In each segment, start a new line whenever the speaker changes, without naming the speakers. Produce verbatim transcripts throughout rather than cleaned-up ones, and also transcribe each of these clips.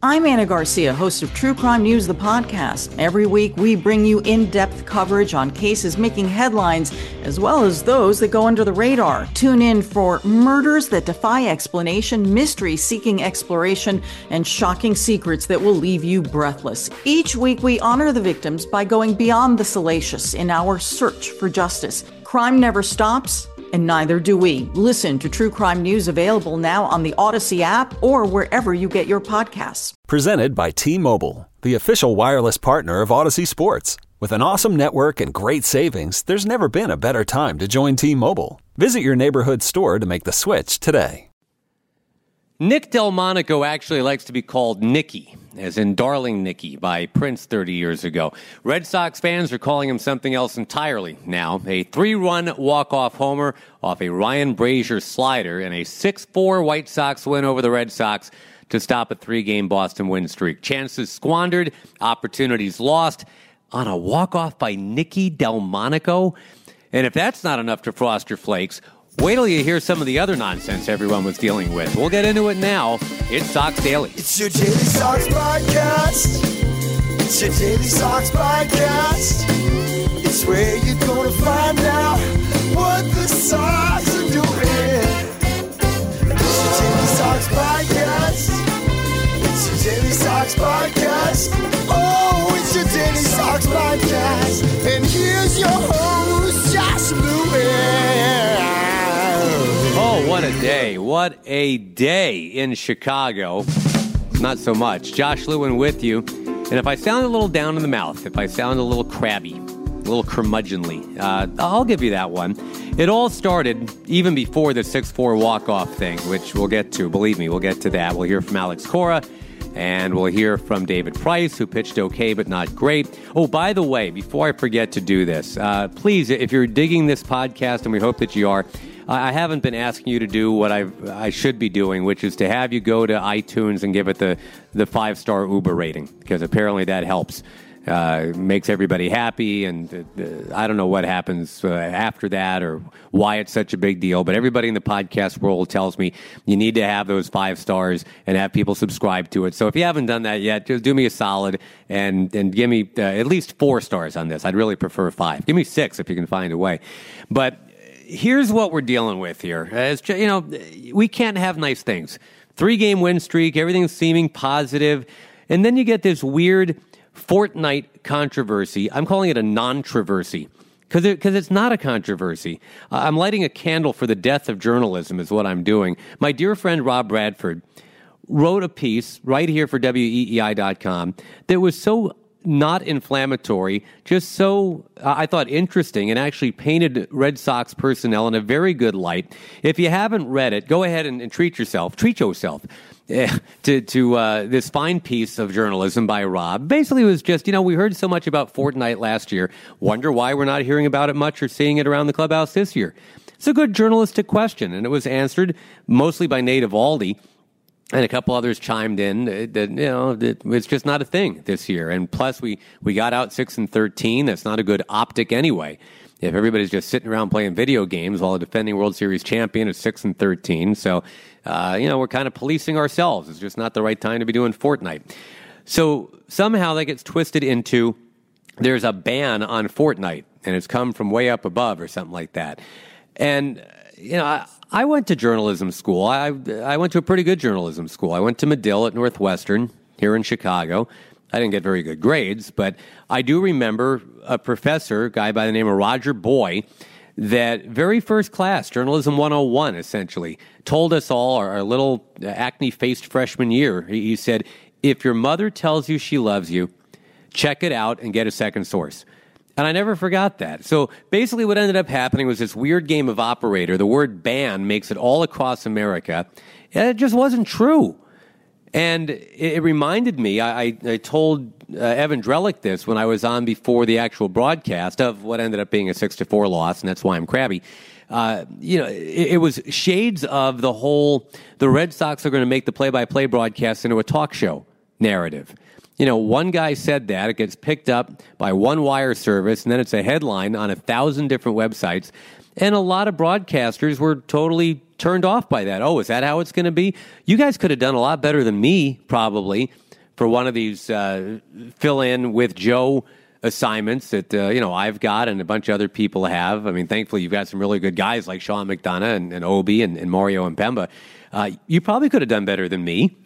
I'm Anna Garcia, host of True Crime News, the podcast. Every week, we bring you in-depth coverage on cases making headlines, as well as those that go under the radar. Tune in for murders that defy explanation, mystery seeking exploration, and shocking secrets that will leave you breathless. Each week, we honor the victims by going beyond the salacious in our search for justice. Crime never stops, and neither do we. Listen to True Crime News, available now on the Odyssey app or wherever you get your podcasts.
Presented by T-Mobile, the official wireless partner of Odyssey Sports. With an awesome network and great savings, there's never been a better time to join T-Mobile. Visit your neighborhood store to make the switch today.
Nick Delmonico actually likes to be called Nicky, as in Darling Nikki by Prince thirty years ago. Red Sox fans are calling him something else entirely now. A three-run walk-off homer off a Ryan Brazier slider and a six four White Sox win over the Red Sox to stop a three-game Boston win streak. Chances squandered, opportunities lost on a walk-off by Nicky Delmonico. And if that's not enough to frost your flakes, wait till you hear some of the other nonsense everyone was dealing with. We'll get into it now. It's Sox Daily.
It's your Daily Sox podcast. It's your Daily Sox podcast. It's where you're going to find out what the Sox are doing. It's your Daily Sox podcast. It's your Daily Sox podcast. Oh, it's your Daily Sox podcast. And here's your host, Josh Lewin.
Oh, what a day. What a day in Chicago. Not so much. Josh Lewin with you. And if I sound a little down in the mouth, if I sound a little crabby, a little curmudgeonly, uh, I'll give you that one. It all started even before the six four walk-off thing, which we'll get to. Believe me, we'll get to that. We'll hear from Alex Cora, and we'll hear from David Price, who pitched okay but not great. Oh, by the way, before I forget to do this, uh, please, if you're digging this podcast, and we hope that you are, I haven't been asking you to do what I I should be doing, which is to have you go to iTunes and give it the, the five-star Uber rating, because apparently that helps. Uh, makes everybody happy, and uh, I don't know what happens uh, after that or why it's such a big deal, but everybody in the podcast world tells me you need to have those five stars and have people subscribe to it. So if you haven't done that yet, just do me a solid and, and give me uh, at least four stars on this. I'd really prefer five. Give me six if you can find a way. But here's what we're dealing with here. As, you know, we can't have nice things. Three-game win streak, everything's seeming positive, and then you get this weird Fortnite controversy. I'm calling it a non-traversy because it, cause it's not a controversy. Uh, I'm lighting a candle for the death of journalism is what I'm doing. My dear friend Rob Bradford wrote a piece right here for W E E I dot com that was so not inflammatory, just so, uh, I thought, interesting, and actually painted Red Sox personnel in a very good light. If you haven't read it, go ahead and, and treat yourself, treat yourself to, to uh, this fine piece of journalism by Rob. Basically, it was just, you know, we heard so much about Fortnite last year. Wonder why we're not hearing about it much or seeing it around the clubhouse this year. It's a good journalistic question, and it was answered mostly by Nate Evaldi. And a couple others chimed in that, you know, that it's just not a thing this year. And plus, we, we got out six and thirteen. That's not a good optic anyway. If everybody's just sitting around playing video games while a defending World Series champion is six and thirteen. So, uh, you know, we're kind of policing ourselves. It's just not the right time to be doing Fortnite. So somehow that gets twisted into there's a ban on Fortnite, and it's come from way up above or something like that. And, you know, I, I went to journalism school. I I went to a pretty good journalism school. I went to Medill at Northwestern here in Chicago. I didn't get very good grades, but I do remember a professor, a guy by the name of Roger Boy, that very first class, Journalism one oh one, essentially, told us all, our, our little acne-faced freshman year, he, he said, if your mother tells you she loves you, check it out and get a second source. And I never forgot that. So basically what ended up happening was this weird game of operator. The word ban makes it all across America. And it just wasn't true. And it, it reminded me, I, I, I told uh, Evan Drellick this when I was on before the actual broadcast of what ended up being a six to four loss, and that's why I'm crabby. Uh, you know, it, it was shades of the whole, the Red Sox are going to make the play-by-play broadcast into a talk show narrative. You know, one guy said that, it gets picked up by one wire service, and then it's a headline on a thousand different websites. And a lot of broadcasters were totally turned off by that. Oh, is that how it's going to be? You guys could have done a lot better than me, probably, for one of these uh, fill-in with Joe assignments that, uh, you know, I've got and a bunch of other people have. I mean, thankfully, you've got some really good guys like Sean McDonough and, and Obi and, and Mario Mpemba. Uh, you probably could have done better than me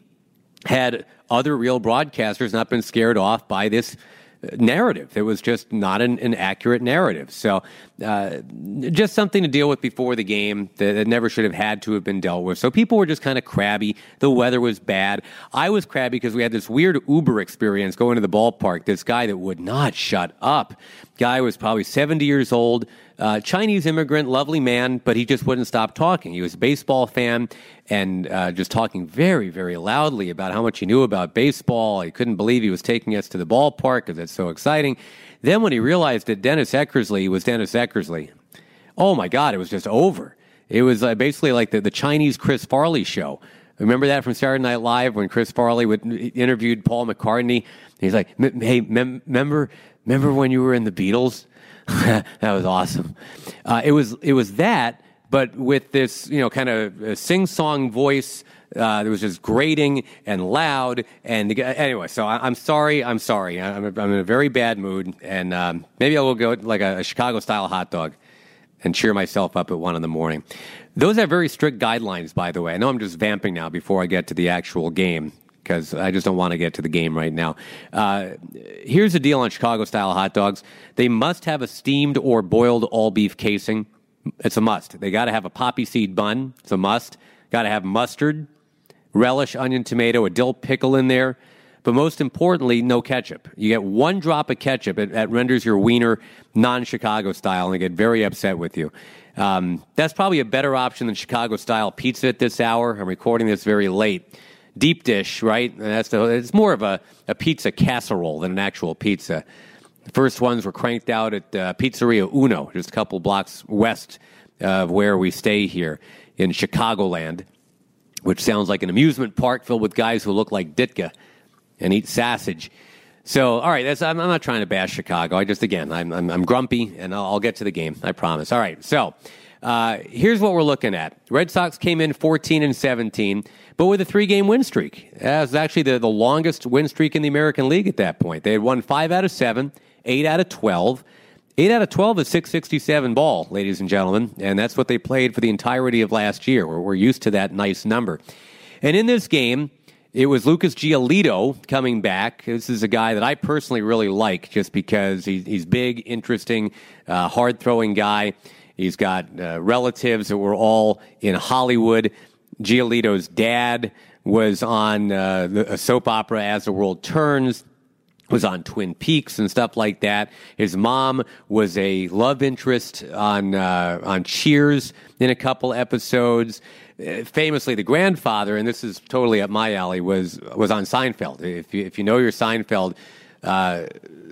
had other real broadcasters not been scared off by this narrative. It was just not an, an accurate narrative. So uh, just something to deal with before the game that, that never should have had to have been dealt with. So people were just kind of crabby. The weather was bad. I was crabby because we had this weird Uber experience going to the ballpark. This guy that would not shut up. Guy was probably seventy years old, uh, Chinese immigrant, lovely man, but he just wouldn't stop talking. He was a baseball fan and uh, just talking very, very loudly about how much he knew about baseball. He couldn't believe he was taking us to the ballpark because it's so exciting. Then when he realized that Dennis Eckersley was Dennis Eckersley, oh my God, it was just over. It was uh, basically like the, the Chinese Chris Farley show. Remember that from Saturday Night Live when Chris Farley would, interviewed Paul McCartney? He's like, hey, mem- remember, remember when you were in the Beatles? That was awesome. Uh, it was it was that, but with this, you know, kind of sing-song voice. Uh, it was just grating and loud. And the, anyway, so I, I'm sorry. I'm sorry. I'm, I'm in a very bad mood. And um, maybe I will go like a, a Chicago-style hot dog and cheer myself up at one in the morning. Those have very strict guidelines, by the way. I know I'm just vamping now before I get to the actual game because I just don't want to get to the game right now. Uh, here's the deal on Chicago-style hot dogs. They must have a steamed or boiled all-beef casing. It's a must. They got to have a poppy seed bun. It's a must. Got to have mustard, relish, onion, tomato, a dill pickle in there. But most importantly, no ketchup. You get one drop of ketchup, it, it renders your wiener non-Chicago style, and they get very upset with you. Um, that's probably a better option than Chicago-style pizza at this hour. I'm recording this very late. Deep dish, right? And that's the, it's more of a, a pizza casserole than an actual pizza. The first ones were cranked out at uh, Pizzeria Uno, just a couple blocks west of where we stay here in Chicagoland, which sounds like an amusement park filled with guys who look like Ditka and eat sausage. So, all right, that's, I'm, I'm not trying to bash Chicago. I just, again, I'm, I'm, I'm grumpy, and I'll, I'll get to the game, I promise. All right, so uh, here's what we're looking at. Red Sox came in fourteen and seventeen, but with a three-game win streak. That was actually the, the longest win streak in the American League at that point. They had won five out of seven, eight out of twelve. eight out of twelve is six sixty-seven ball, ladies and gentlemen, and that's what they played for the entirety of last year. We're, we're used to that nice number. And in this game, it was Lucas Giolito coming back. This is a guy that I personally really like just because he's, he's big, interesting, uh, hard-throwing guy. He's got uh, relatives that were all in Hollywood. Giolito's dad was on uh, the, a soap opera, As the World Turns, was on Twin Peaks and stuff like that. His mom was a love interest on uh, on Cheers in a couple episodes. Uh, famously, the grandfather, and this is totally up my alley, was was on Seinfeld. If you, if you know your Seinfeld, uh,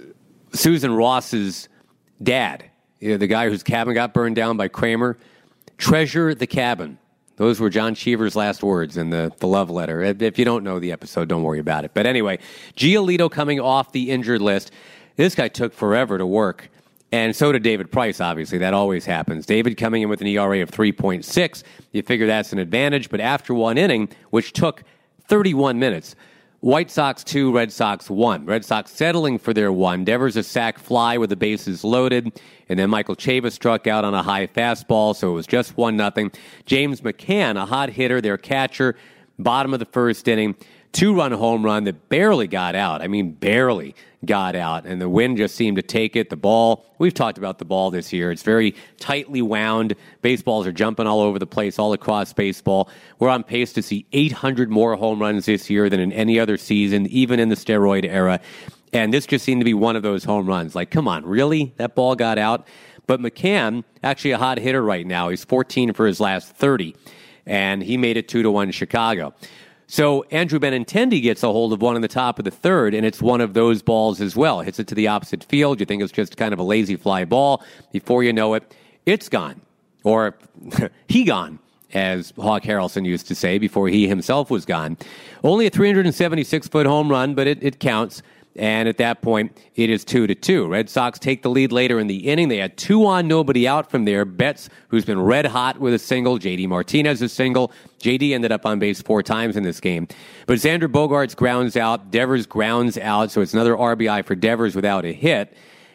Susan Ross's dad, you know, the guy whose cabin got burned down by Kramer, treasure the cabin. Those were John Cheever's last words in the, the love letter. If you don't know the episode, don't worry about it. But anyway, Giolito coming off the injured list. This guy took forever to work. And so did David Price, obviously. That always happens. David coming in with an E R A of three point six. You figure that's an advantage. But after one inning, which took thirty-one minutes, White Sox two, Red Sox one. Red Sox settling for their one. Devers a sac fly with the bases loaded. And then Michael Chavis struck out on a high fastball, so it was just one nothing. James McCann, a hot hitter, their catcher, bottom of the first inning. Two-run home run that barely got out. I mean, barely got out. And the wind just seemed to take it. The ball, we've talked about the ball this year. It's very tightly wound. Baseballs are jumping all over the place, all across baseball. We're on pace to see eight hundred more home runs this year than in any other season, even in the steroid era. And this just seemed to be one of those home runs. Like, come on, really? That ball got out? But McCann, actually a hot hitter right now. He's fourteen for his last thirty. And he made it two to one Chicago. So Andrew Benintendi gets a hold of one in the top of the third, and it's one of those balls as well. Hits it to the opposite field. You think it's just kind of a lazy fly ball. Before you know it, it's gone. Or he gone, as Hawk Harrelson used to say before he himself was gone. Only a three hundred seventy-six foot home run, but it, it counts. And at that point, it is two to two. Red Sox take the lead later in the inning. They had two on, nobody out from there. Betts, who's been red hot with a single. J D Martinez a single. J D ended up on base four times in this game. But Xander Bogaerts grounds out. Devers grounds out. So it's another R B I for Devers without a hit.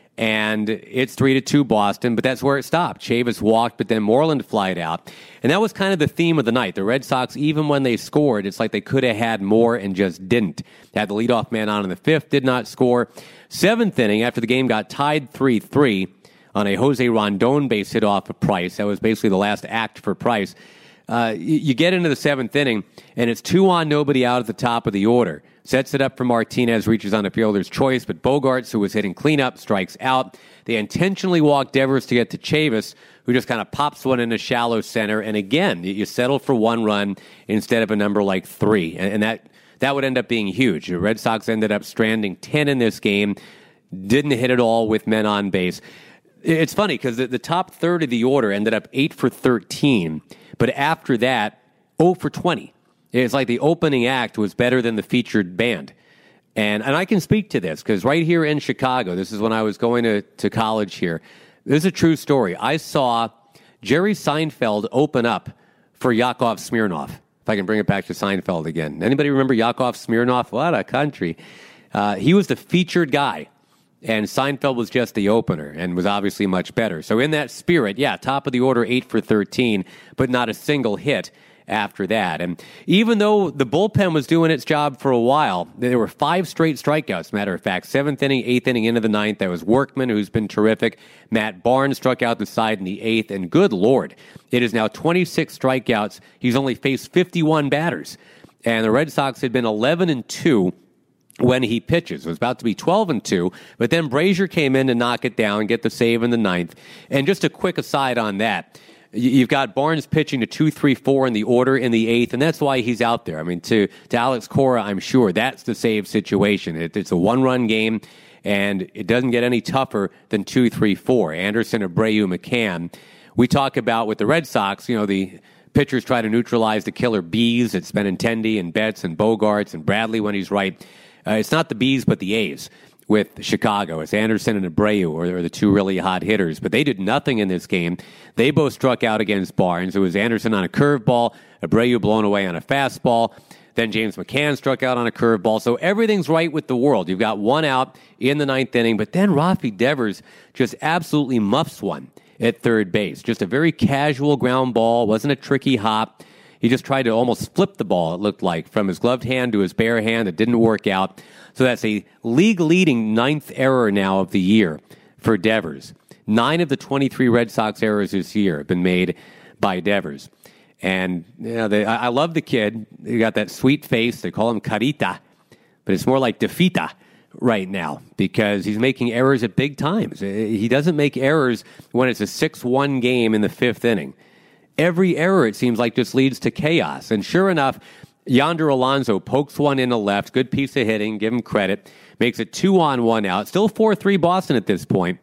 And it's three to two Boston, but that's where it stopped. Chavis walked, but then Moreland flied out. And that was kind of the theme of the night. The Red Sox, even when they scored, it's like they could have had more and just didn't. Had the leadoff man on in the fifth, did not score. Seventh inning, after the game got tied three three on a Jose Rondon base hit off of Price. That was basically the last act for Price. Uh, you, you get into the seventh inning, and it's two on, nobody out at the top of the order. Sets it up for Martinez, reaches on a fielder's choice, but Bogaerts, who was hitting cleanup, strikes out. They intentionally walk Devers to get to Chavis, who just kind of pops one in a shallow center. And again, you settle for one run instead of a number like three. And, and that, that would end up being huge. The Red Sox ended up stranding ten in this game, didn't hit it all with men on base. It's funny because the, the top third of the order ended up eight for thirteen, but after that, oh for twenty. It's like the opening act was better than the featured band. And and I can speak to this because right here in Chicago, this is when I was going to, to college here. This is a true story. I saw Jerry Seinfeld open up for Yakov Smirnoff. If I can bring it back to Seinfeld again. Anybody remember Yakov Smirnoff? What a country. Uh, he was the featured guy. And Seinfeld was just the opener and was obviously much better. So in that spirit, yeah, top of the order, eight for thirteen, but not a single hit after that. And even though the bullpen was doing its job for a while, there were five straight strikeouts, matter of fact. Seventh inning, eighth inning into the ninth. That was Workman, who's been terrific. Matt Barnes struck out the side in the eighth. And good Lord, it is now twenty-six strikeouts. He's only faced fifty-one batters. And the Red Sox had been eleven and two when he pitches. It was about to be twelve and two, but then Brazier came in to knock it down, get the save in the ninth. And just a quick aside on that, you've got Barnes pitching to two, three, four in the order in the eighth, and that's why he's out there. I mean, to, to Alex Cora, I'm sure that's the save situation. It, it's a one-run game, and it doesn't get any tougher than two, three, four. Anderson, Abreu, McCann. We talk about with the Red Sox, you know, the pitchers try to neutralize the killer bees. It's Benintendi and Betts and Bogaerts and Bradley when he's right. Uh, it's not the bees, but the A's with Chicago. It's Anderson and Abreu, or, or the two really hot hitters. But they did nothing in this game. They both struck out against Barnes. It was Anderson on a curveball, Abreu blown away on a fastball. Then James McCann struck out on a curveball. So everything's right with the world. You've got one out in the ninth inning, but then Rafi Devers just absolutely muffs one at third base. Just a very casual ground ball. Wasn't a tricky hop. He just tried to almost flip the ball, it looked like, from his gloved hand to his bare hand. It didn't work out. So that's a league-leading ninth error now of the year for Devers. Nine of the twenty-three Red Sox errors this year have been made by Devers. And you know, they, I, I love the kid. He got that sweet face. They call him Carita, but it's more like Defita right now because he's making errors at big times. He doesn't make errors when it's a six one game in the fifth inning. Every error, it seems like, just leads to chaos. And sure enough, Yonder Alonso pokes one in the left. Good piece of hitting. Give him credit. Makes it two on, one out. Still four three Boston at this point.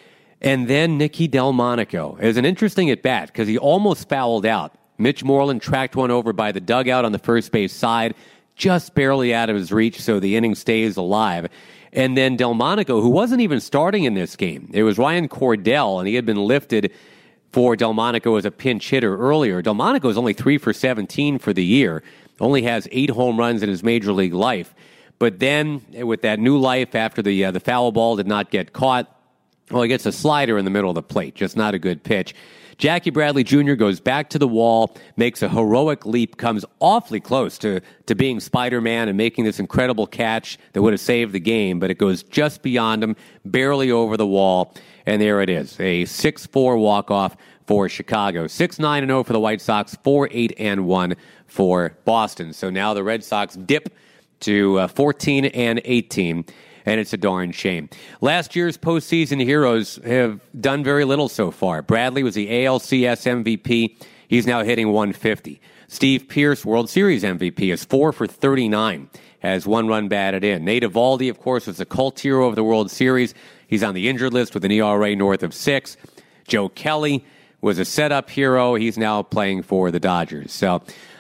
And then Nicky Delmonico. It was an interesting at-bat because he almost fouled out. Mitch Moreland tracked one over by the dugout on the first base side, just barely out of his reach, so the inning stays alive. And then Delmonico, who wasn't even starting in this game. It was Ryan Cordell, and he had been lifted for Delmonico as a pinch hitter earlier. Delmonico is only three for seventeen for the year. Only has eight home runs in his major league life. But then, with that new life after the uh, the foul ball did not get caught, well, he gets a slider in the middle of the plate. Just not a good pitch. Jackie Bradley Junior goes back to the wall, makes a heroic leap, comes awfully close to, to being Spider-Man and making this incredible catch that would have saved the game, but it goes just beyond him, barely over the wall, and there it is, a six four walk-off for Chicago. six nine and oh for the White Sox, four eight and one for Boston. So now the Red Sox dip to uh, fourteen and eighteen. And it's a darn shame. Last year's postseason heroes have done very little so far. Bradley was the A L C S M V P. He's now hitting one fifty. Steve Pearce, World Series M V P, is four for thirty-nine, has one run batted in. Nate Eovaldi, of course, was a cult hero of the World Series. He's on the injured list with an E R A north of six. Joe Kelly was a setup hero. He's now playing for the Dodgers. So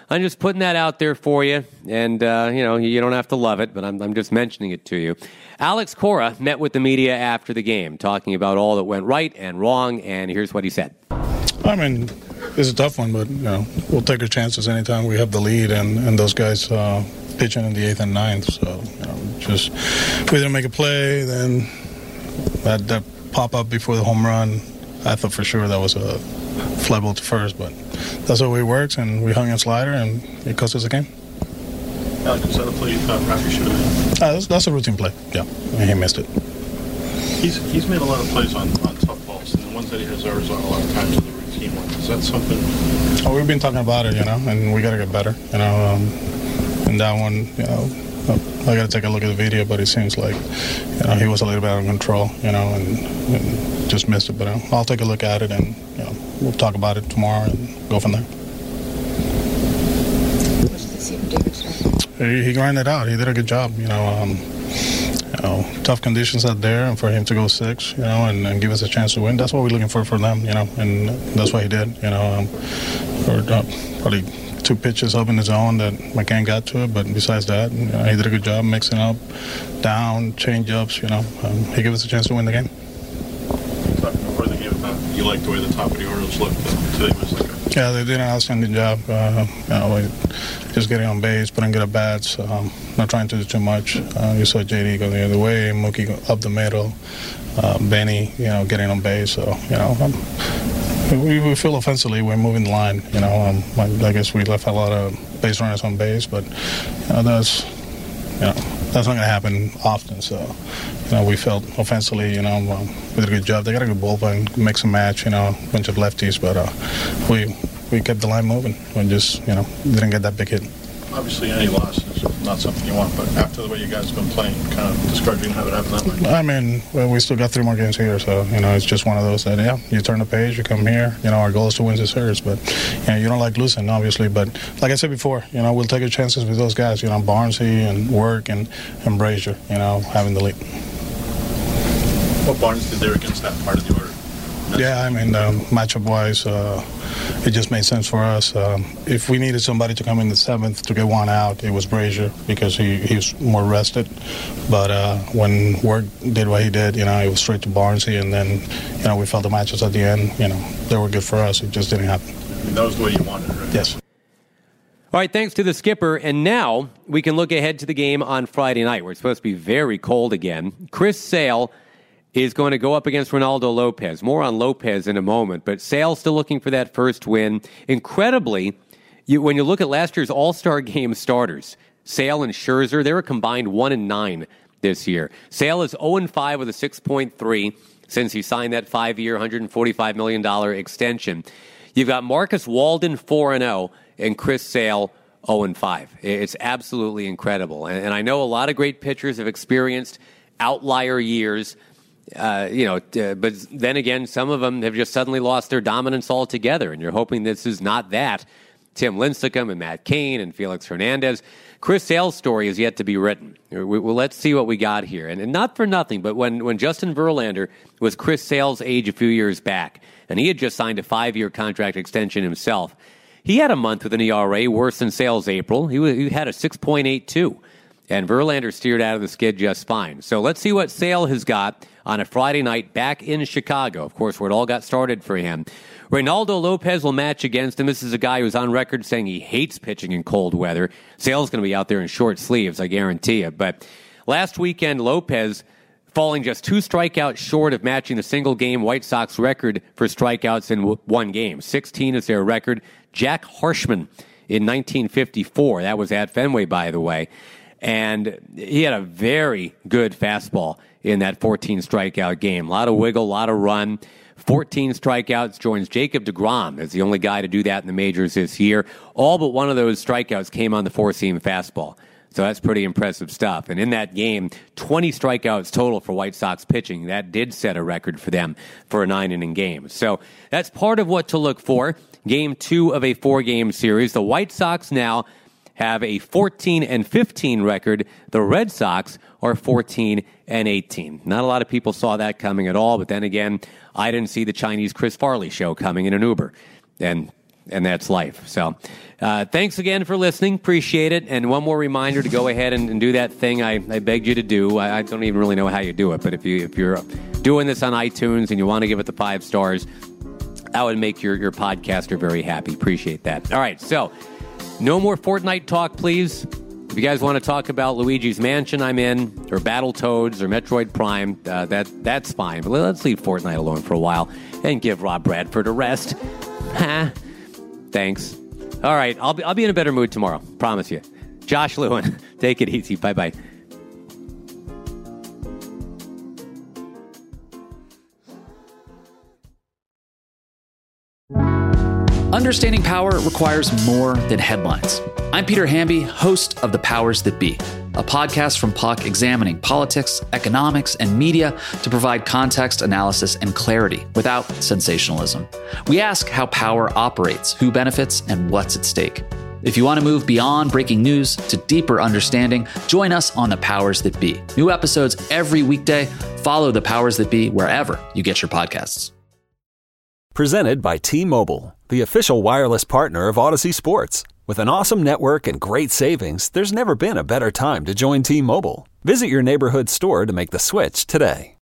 I'm just putting that out there for you, and uh, you know you don't have to love it, but I'm, I'm just mentioning it to you. Alex Cora met with the media after the game, talking about all that went right and wrong, and here's what he said.
I mean, it's a tough one, but you know we'll take our chances anytime we have the lead, and, and those guys uh, pitching in the eighth and ninth. So you know, just if we didn't make a play, then that that pop up before the home run, I thought for sure that was a fly ball to first, but that's the way it works, and we hung a slider, and it cost us a game.
Alex, is that a play you thought Rafi should have made?
Uh, that's, that's a routine play, yeah, and he missed it.
He's he's made a lot of plays on, on tough balls, and the ones that he has errors on a lot of times are the routine ones. Is that something?
Oh, we've been talking about it, you know, and we got to get better, you know. Um, and that one, you know, I got to take a look at the video, but it seems like, you know, he was a little bit out of control, you know, and, and just missed it. But uh, I'll take a look at it, and you know, we'll talk about it tomorrow and go from there. He, he grinded out. He did a good job, you know. Um, you know, tough conditions out there, and for him to go six, you know, and, and give us a chance to win. That's what we're looking for for them, you know, and that's what he did, you know. Um, or uh, probably two pitches up in the zone that McCann got to it, but besides that, you know, he did a good job mixing up, down, change-ups, you know. Um, he gave us a chance to win the game.
Talking before the game about you liked the way the top of the Orioles looked. Today was like a
Yeah, they did an outstanding job. Uh, you know, just getting on base, putting good at bats, um, not trying to do too much. Uh, you saw J D go the other way, Mookie go up the middle, uh, Benny, you know, getting on base. So, you know, um, we, we feel offensively we're moving the line. You know, um, I, I guess we left a lot of base runners on base, but you know, that's you know that's not going to happen often. So, you know, we felt offensively, you know, um, we did a good job. They got a good bullpen, mix and match, you know, a bunch of lefties, but uh, we we kept the line moving. We just, you know, didn't get that big hit.
Obviously, any loss is not something you want, but after the way you guys have been playing, kind of discouraging to have it happen that way.
I mean, well, we still got three more games here, so, you know, it's just one of those that, yeah, you turn the page, you come here, you know, our goal is to win this series, but, you know, you don't like losing, obviously, but like I said before, you know, we'll take our chances with those guys, you know, Barnesy and Work and, and Brazier, you know, having the lead.
What Barnes did there against that part of the order?
Yeah, I mean, um, matchup-wise, uh, it just made sense for us. Um, if we needed somebody to come in the seventh to get one out, it was Brazier because he, he was more rested. But uh, when Work did what he did, you know, it was straight to Barnesy, and then, you know, we felt the matches at the end, you know, they were good for us. It just didn't happen.
I mean, that was the way you wanted it, right?
Yes.
All right, thanks to the skipper. And now we can look ahead to the game on Friday night, where it's supposed to be very cold again. Chris Sale is going to go up against Ronaldo Lopez. More on Lopez in a moment, but Sale still looking for that first win. Incredibly, you, when you look at last year's All-Star Game starters, Sale and Scherzer, they were combined one and nine this year. Sale is oh and five with a six point three since he signed that five-year, one hundred forty-five million dollars extension. You've got Marcus Walden four and oh and Chris Sale oh and five. It's absolutely incredible. And, and I know a lot of great pitchers have experienced outlier years. Uh, you know, uh, but then again, some of them have just suddenly lost their dominance altogether, and you're hoping this is not that. Tim Lincecum and Matt Cain and Felix Hernandez. Chris Sale's story is yet to be written. We, well, let's see what we got here. And, and not for nothing, but when, when Justin Verlander was Chris Sale's age a few years back, and he had just signed a five-year contract extension himself, he had a month with an E R A worse than Sale's April. He, was, he had a six point eight two. And Verlander steered out of the skid just fine. So let's see what Sale has got on a Friday night back in Chicago, of course, where it all got started for him. Ronaldo Lopez will match against him. This is a guy who's on record saying he hates pitching in cold weather. Sale's going to be out there in short sleeves, I guarantee you. But last weekend, Lopez falling just two strikeouts short of matching the single-game White Sox record for strikeouts in one game. sixteen is their record. Jack Harshman in nineteen fifty-four. That was at Fenway, by the way. And he had a very good fastball in that fourteen strikeout game. A lot of wiggle, a lot of run. fourteen strikeouts, joins Jacob deGrom as the only guy to do that in the majors this year. All but one of those strikeouts came on the four-seam fastball. So that's pretty impressive stuff. And in that game, twenty strikeouts total for White Sox pitching. That did set a record for them for a nine-inning game. So that's part of what to look for. Game two of a four-game series. The White Sox now have a fourteen and fifteen record. The Red Sox are fourteen and eighteen. Not a lot of people saw that coming at all, but then again, I didn't see the Chinese Chris Farley show coming in an Uber. And and that's life. So uh, thanks again for listening. Appreciate it. And one more reminder to go ahead and, and do that thing I, I begged you to do. I, I don't even really know how you do it, but if, you, if you're doing this on iTunes and you want to give it the five stars, that would make your, your podcaster very happy. Appreciate that. All right, so no more Fortnite talk, please. If you guys want to talk about Luigi's Mansion I'm in, or Battletoads, or Metroid Prime, uh, that that's fine. But let's leave Fortnite alone for a while and give Rob Bradford a rest. Thanks. All right, I'll be, I'll be in a better mood tomorrow. Promise you. Josh Lewin, take it easy. Bye-bye.
Understanding power requires more than headlines. I'm Peter Hamby, host of The Powers That Be, a podcast from Puck examining politics, economics, and media to provide context, analysis, and clarity without sensationalism. We ask how power operates, who benefits, and what's at stake. If you want to move beyond breaking news to deeper understanding, join us on The Powers That Be. New episodes every weekday. Follow The Powers That Be wherever you get your podcasts.
Presented by T-Mobile, the official wireless partner of Odyssey Sports. With an awesome network and great savings, there's never been a better time to join T-Mobile. Visit your neighborhood store to make the switch today.